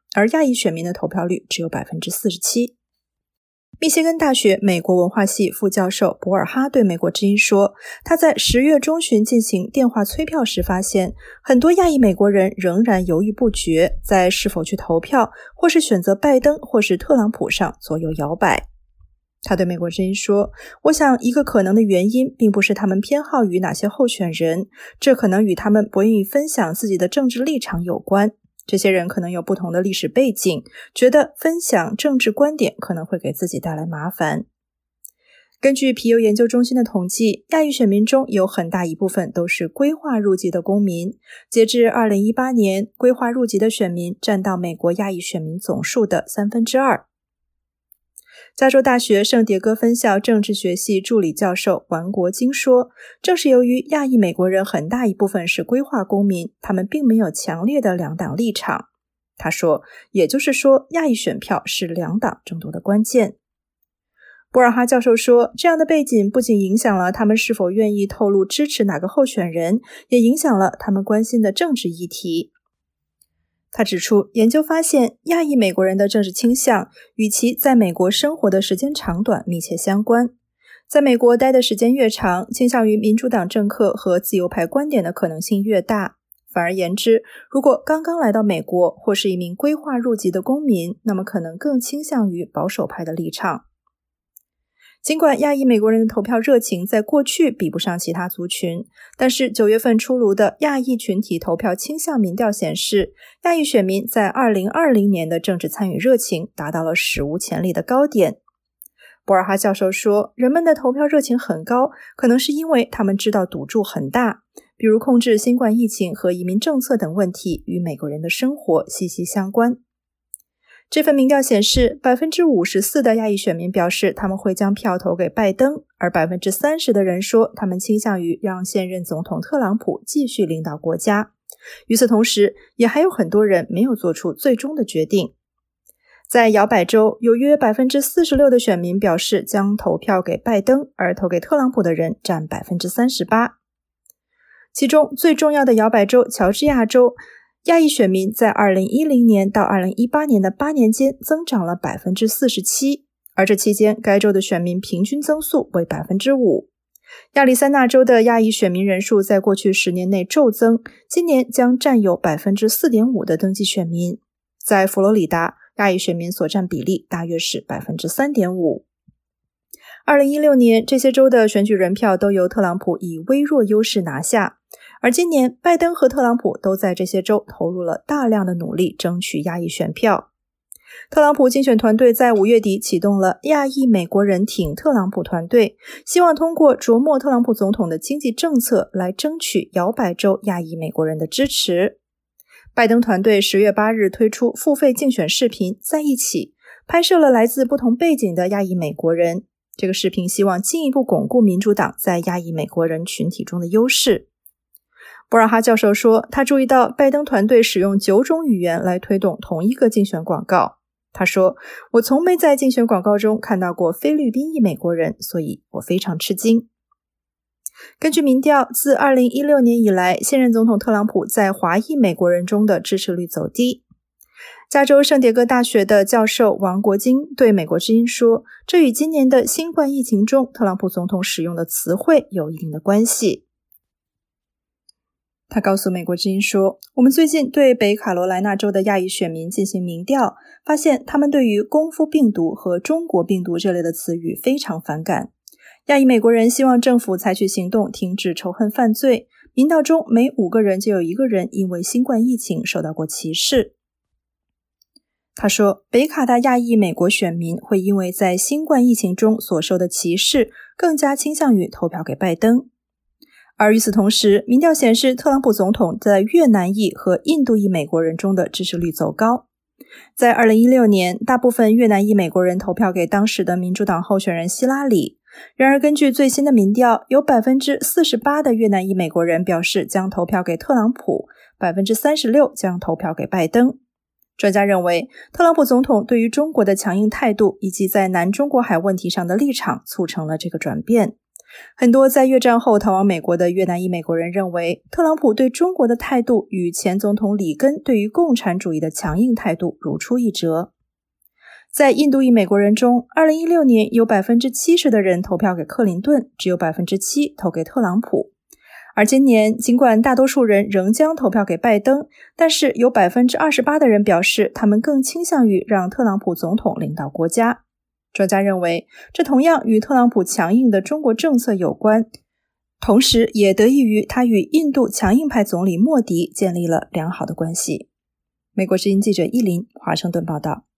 而亚裔选民的投票率只有 47%。密歇根大学美国文化系副教授博尔哈对美国之音说，他在10月中旬进行电话催票时发现，很多亚裔美国人仍然犹豫不决，在是否去投票或是选择拜登或是特朗普上左右摇摆。他对美国之音说，我想一个可能的原因并不是他们偏好于哪些候选人，这可能与他们不愿意分享自己的政治立场有关。这些人可能有不同的历史背景，觉得分享政治观点可能会给自己带来麻烦。根据皮尤研究中心的统计，亚裔选民中有很大一部分都是规划入籍的公民。截至2018年，规划入籍的选民占到美国亚裔选民总数的2/3。加州大学圣迭戈分校政治学系助理教授王国金说，正是由于亚裔美国人很大一部分是规划公民，他们并没有强烈的两党立场。他说，也就是说，亚裔选票是两党争夺的关键。博尔哈教授说，这样的背景不仅影响了他们是否愿意透露支持哪个候选人，也影响了他们关心的政治议题。他指出，研究发现亚裔美国人的政治倾向与其在美国生活的时间长短密切相关。在美国待的时间越长，倾向于民主党政客和自由派观点的可能性越大。反而言之，如果刚刚来到美国或是一名规划入籍的公民，那么可能更倾向于保守派的立场。尽管亚裔美国人的投票热情在过去比不上其他族群，但是9月份出炉的亚裔群体投票倾向民调显示，亚裔选民在2020年的政治参与热情达到了史无前例的高点。博尔哈教授说，人们的投票热情很高，可能是因为他们知道赌注很大，比如控制新冠疫情和移民政策等问题与美国人的生活息息相关。这份民调显示， 54% 的亚裔选民表示他们会将票投给拜登，而 30% 的人说他们倾向于让现任总统特朗普继续领导国家。与此同时，也还有很多人没有做出最终的决定。在摇摆州，有约 46% 的选民表示将投票给拜登，而投给特朗普的人占 38%。其中最重要的摇摆州乔治亚州，亚裔选民在2010年到2018年的8年间增长了 47%， 而这期间该州的选民平均增速为 5%。 亚利桑那州的亚裔选民人数在过去10年内骤增，今年将占有 4.5% 的登记选民。在佛罗里达，亚裔选民所占比例大约是 3.5%。 2016年，这些州的选举人票都由特朗普以微弱优势拿下，而今年拜登和特朗普都在这些州投入了大量的努力争取亚裔选票。特朗普竞选团队在5月底启动了亚裔美国人挺特朗普团队，希望通过琢磨特朗普总统的经济政策来争取摇摆州亚裔美国人的支持。拜登团队10月8日推出付费竞选视频在一起，拍摄了来自不同背景的亚裔美国人。这个视频希望进一步巩固民主党在亚裔美国人群体中的优势。博尔哈教授说，他注意到拜登团队使用9种语言来推动同一个竞选广告。他说，我从没在竞选广告中看到过菲律宾裔美国人，所以我非常吃惊。根据民调，自2016年以来，现任总统特朗普在华裔美国人中的支持率走低。加州圣迭戈大学的教授王国金对美国之音说，这与今年的新冠疫情中特朗普总统使用的词汇有一定的关系。他告诉美国之音说，我们最近对北卡罗来纳州的亚裔选民进行民调，发现他们对于功夫病毒和中国病毒这类的词语非常反感。亚裔美国人希望政府采取行动停止仇恨犯罪，民调中每5个人就有1个人因为新冠疫情受到过歧视。他说，北卡的亚裔美国选民会因为在新冠疫情中所受的歧视，更加倾向于投票给拜登。而与此同时，民调显示特朗普总统在越南裔和印度裔美国人中的支持率走高。在2016年，大部分越南裔美国人投票给当时的民主党候选人希拉里。然而根据最新的民调，有 48% 的越南裔美国人表示将投票给特朗普， 36% 将投票给拜登。专家认为，特朗普总统对于中国的强硬态度以及在南中国海问题上的立场促成了这个转变。 很多在越战后逃往美国的越南裔美国人认为，特朗普对中国的态度与前总统里根对于共产主义的强硬态度如出一辙。在印度裔美国人中，2016年有 70% 的人投票给克林顿，只有 7% 投给特朗普。而今年，尽管大多数人仍将投票给拜登，但是有 28% 的人表示他们更倾向于让特朗普总统领导国家。专家认为，这同样与特朗普强硬的中国政策有关，同时也得益于他与印度强硬派总理莫迪建立了良好的关系。美国之音记者依林，华盛顿报道。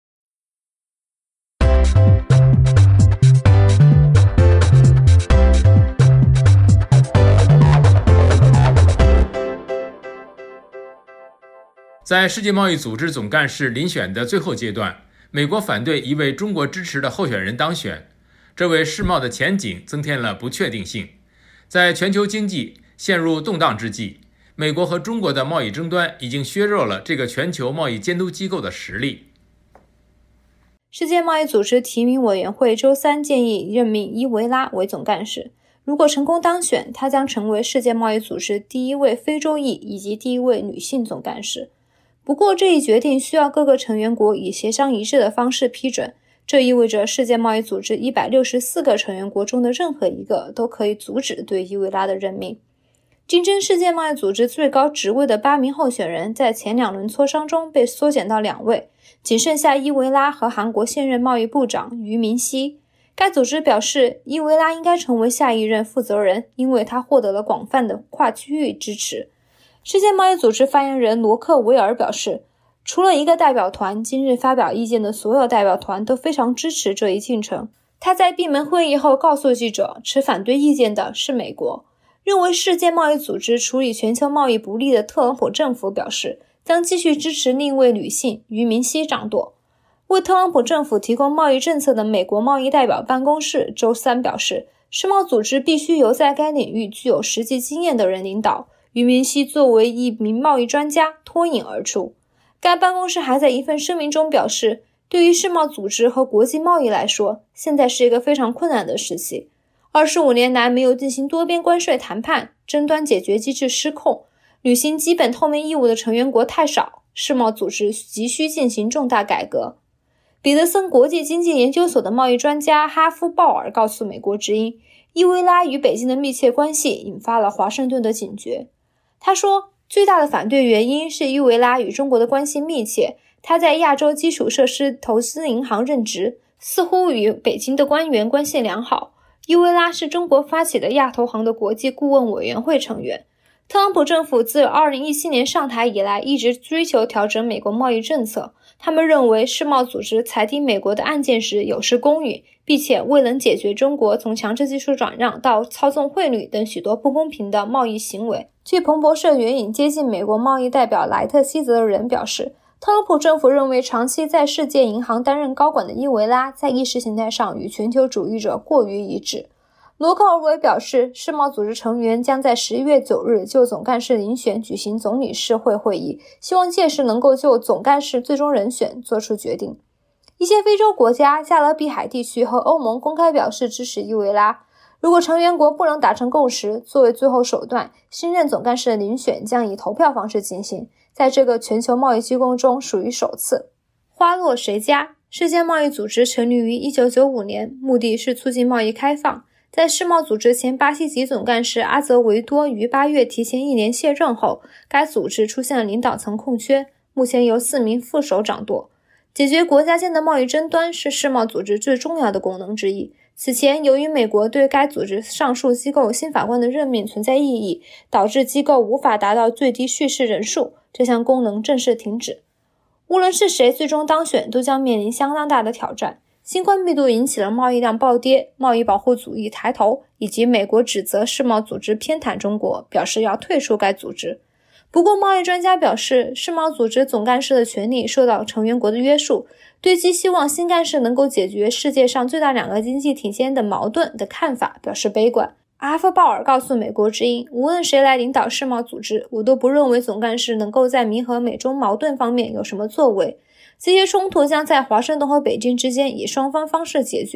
在世界贸易组织总干事遴选的最后阶段，美国反对一位中国支持的候选人当选，这为世贸的前景增添了不确定性。在全球经济陷入动荡之际，美国和中国的贸易争端已经削弱了这个全球贸易监督机构的实力。 世界贸易组织提名委员会周三建议任命伊维拉为总干事，如果成功当选，他将成为世界贸易组织第一位非洲裔以及第一位女性总干事。不过，这一决定需要各个成员国以协商一致的方式批准，这意味着世界贸易组织164个成员国中的任何一个都可以阻止对伊维拉的任命。竞争世界贸易组织最高职位的8名候选人在前2轮磋商中被缩减到2位，仅剩下伊维拉和韩国现任贸易部长俞明熙。该组织表示，伊维拉应该成为下一任负责人，因为他获得了广泛的跨区域支持。世界贸易组织发言人罗克维尔表示，除了一个代表团，今日发表意见的所有代表团都非常支持这一进程。他在闭门会议后告诉记者，持反对意见的是美国。认为世界贸易组织处理全球贸易不利的特朗普政府表示，将继续支持另一位女性俞明熙掌舵。为特朗普政府提供贸易政策的美国贸易代表办公室周三表示，世贸组织必须由在该领域具有实际经验的人领导。俞明熙作为一名贸易专家脱颖而出。该办公室还在一份声明中表示，对于世贸组织和国际贸易来说，现在是一个非常困难的时期。25年来没有进行多边关税谈判，争端解决机制失控，履行基本透明义务的成员国太少，世贸组织急需进行重大改革。彼得森国际经济研究所的贸易专家哈夫鲍尔告诉美国之音，伊维拉与北京的密切关系引发了华盛顿的警觉。他说，最大的反对原因是伊维拉与中国的关系密切，他在亚洲基础设施投资银行任职，似乎与北京的官员关系良好。伊维拉是中国发起的亚投行的国际顾问委员会成员。特朗普政府自2017年上台以来一直追求调整美国贸易政策，他们认为世贸组织裁定美国的案件时有失公允，并且未能解决中国从强制技术转让到操纵汇率等许多不公平的贸易行为。据彭博社援引接近美国贸易代表莱特希泽的人表示，特朗普政府认为长期在世界银行担任高管的伊维拉在意识形态上与全球主义者过于一致。罗克尔韦表示，世贸组织成员将在11月9日就总干事遴选举行总理事会议，希望届时能够就总干事最终人选做出决定。一些非洲国家、加勒比海地区和欧盟公开表示支持伊维拉。如果成员国不能达成共识，作为最后手段，新任总干事的遴选将以投票方式进行，在这个全球贸易机构中属于首次。花落谁家？世界贸易组织成立于1995年，目的是促进贸易开放。在世贸组织前巴西籍总干事阿泽维多于8月提前1年卸任后，该组织出现了领导层空缺，目前由4名副手掌舵。解决国家间的贸易争端是世贸组织最重要的功能之一。此前，由于美国对该组织上述机构新法官的任命存在异议，导致机构无法达到最低叙事人数，这项功能正式停止。无论是谁最终当选，都将面临相当大的挑战。新冠病毒引起了贸易量暴跌，贸易保护主义抬头，以及美国指责世贸组织偏袒中国，表示要退出该组织。不过，贸易专家表示，世贸组织总干事的权力受到成员国的约束，对其希望新干事能够解决世界上最大2个经济体间的矛盾的看法表示悲观。阿夫鲍尔告诉美国之音，无论谁来领导世贸组织，我都不认为总干事能够在弥合美中矛盾方面有什么作为。这些冲突将在华盛顿和北京之间以双方方式解决，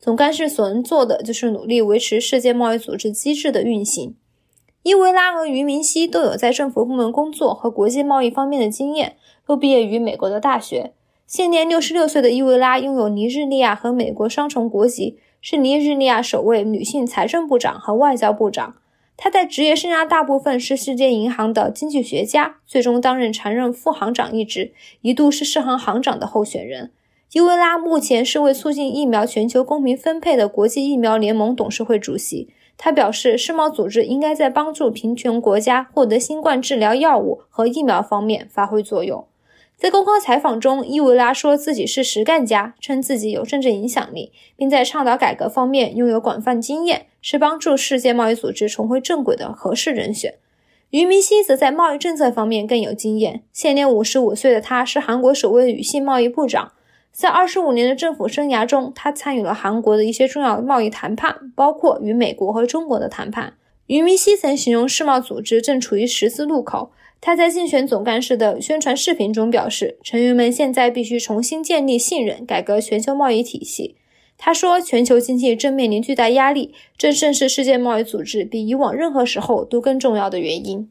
总干事所能做的就是努力维持世界贸易组织机制的运行。伊维拉和于明熙都有在政府部门工作和国际贸易方面的经验，都毕业于美国的大学。现年66岁的伊维拉拥有尼日利亚和美国双重国籍，是尼日利亚首位女性财政部长和外交部长。她在职业生涯大部分是世界银行的经济学家，最终担任常任副行长一职，一度是世行行长的候选人。伊维拉目前是为促进疫苗全球公平分配的国际疫苗联盟董事会主席。他表示，世贸组织应该在帮助贫穷国家获得新冠治疗药物和疫苗方面发挥作用。在公开采访中，伊维拉说自己是实干家，称自己有政治影响力，并在倡导改革方面拥有广泛经验，是帮助世界贸易组织重回正轨的合适人选。于明熙则在贸易政策方面更有经验，现年55岁的他是韩国首位女性贸易部长。在25年的政府生涯中，他参与了韩国的一些重要贸易谈判，包括与美国和中国的谈判。于明熙曾形容世贸组织正处于十字路口。他在竞选总干事的宣传视频中表示，成员们现在必须重新建立信任，改革全球贸易体系。他说，全球经济正面临巨大压力，这正是世界贸易组织比以往任何时候都更重要的原因。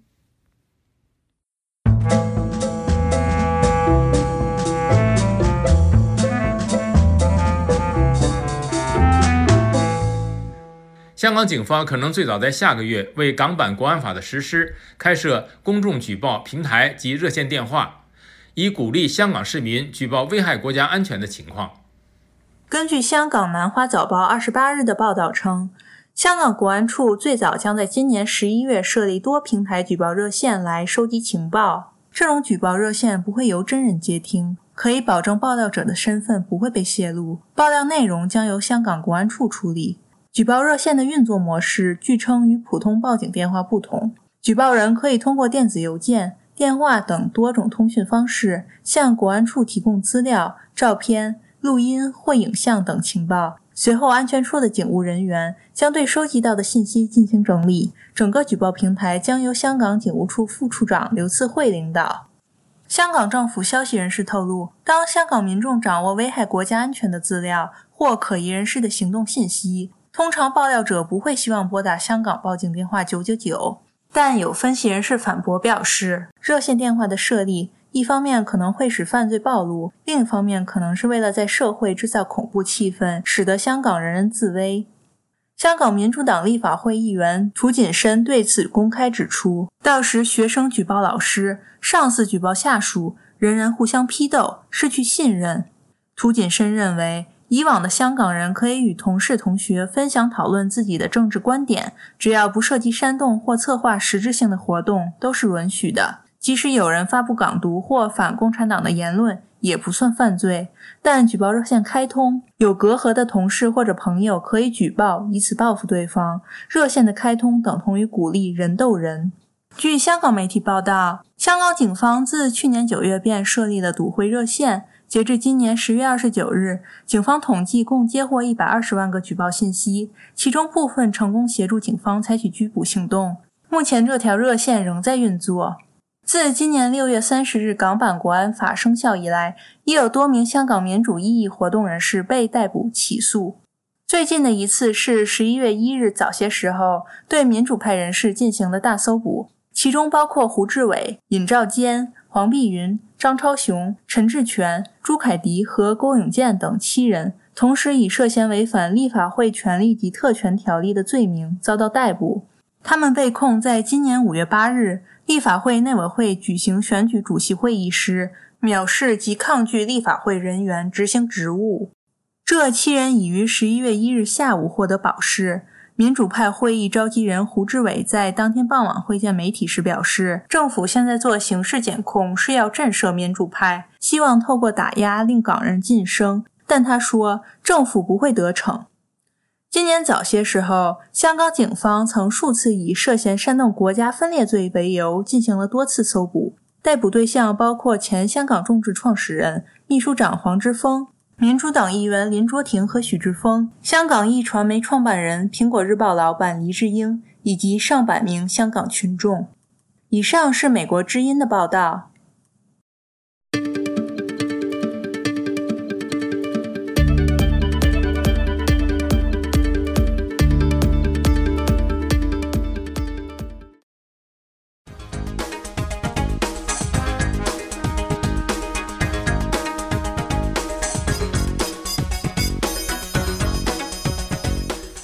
香港警方可能最早在下个月为港版国安法的实施开设公众举报平台及热线电话，以鼓励香港市民举报危害国家安全的情况。 根据香港南华早报28日的报道称，香港国安处最早将在今年11月设立多平台举报热线来收集情报。这种举报热线不会由真人接听，可以保证爆料者的身份不会被泄露，爆料内容将由香港国安处处理。举报热线的运作模式据称与普通报警电话不同，举报人可以通过电子邮件、电话等多种通讯方式向国安处提供资料、照片、录音或影像等情报，随后安全处的警务人员将对收集到的信息进行整理，整个举报平台将由香港警务处副处长刘赐慧领导。香港政府消息人士透露，当香港民众掌握危害国家安全的资料或可疑人士的行动信息，通常爆料者不会希望拨打香港报警电话999，但有分析人士反驳表示，热线电话的设立一方面可能会使犯罪暴露，另一方面可能是为了在社会制造恐怖气氛，使得香港人人自危。香港民主党立法会议员涂谨申对此公开指出，到时学生举报老师，上司举报下属，人人互相批斗，失去信任。涂谨申认为，以往的香港人可以与同事同学分享讨论自己的政治观点，只要不涉及煽动或策划实质性的活动都是允许的，即使有人发布港独或反共产党的言论也不算犯罪。但举报热线开通，有隔阂的同事或者朋友可以举报，以此报复对方。热线的开通等同于鼓励人斗人。据香港媒体报道，香港警方自去年9月便设立了赌会热线，截至今年10月29日，警方统计共接获120万个举报信息，其中部分成功协助警方采取拘捕行动。目前这条热线仍在运作。自今年6月30日港版国安法生效以来，已有多名香港民主异议活动人士被逮捕起诉。最近的一次是11月1日早些时候对民主派人士进行的大搜捕，其中包括胡志伟、尹兆坚、黄碧云、张超雄、陈志全、朱凯迪和郭永健等7人，同时以涉嫌违反立法会权力及特权条例的罪名遭到逮捕。他们被控在今年5月8日立法会内委会举行选举主席会议时，藐视及抗拒立法会人员执行职务。这7人已于11月1日下午获得保释。民主派会议召集人胡志伟在当天傍晚会见媒体时表示，政府现在做刑事检控是要震慑民主派，希望透过打压令港人晋升，但他说政府不会得逞。今年早些时候，香港警方曾数次以涉嫌煽动国家分裂罪为由进行了多次搜捕，逮捕对象包括前香港众志创始人、秘书长黄之锋、民主党议员林卓廷和许志峰，香港一传媒创办人、苹果日报老板黎智英，以及上百名香港群众。以上是美国之音的报道。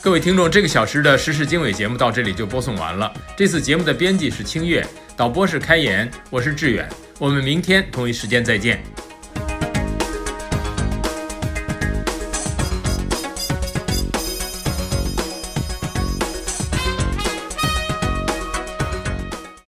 各位听众，这个小时的时事经纬节目到这里就播送完了。这次节目的编辑是清月，导播是开言，我是志远。我们明天同一时间再见。